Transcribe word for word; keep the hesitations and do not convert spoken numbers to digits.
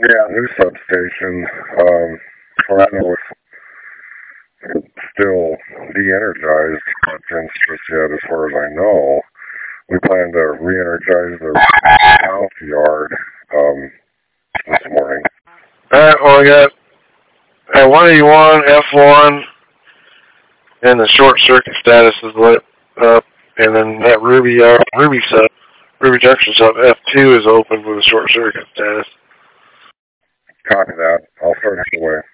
Yeah, new substation. Um, well, I know it's, it's still de-energized, not finished just yet as far as I know. We plan to re-energize the south yard um, this morning. Alright, well, we got uh, one eighty-one, F one, and the short circuit status is lit up, and then that Ruby, uh, Ruby sub, Ruby Junction sub, F two is open with a short circuit status. Copy that. I'll start it away.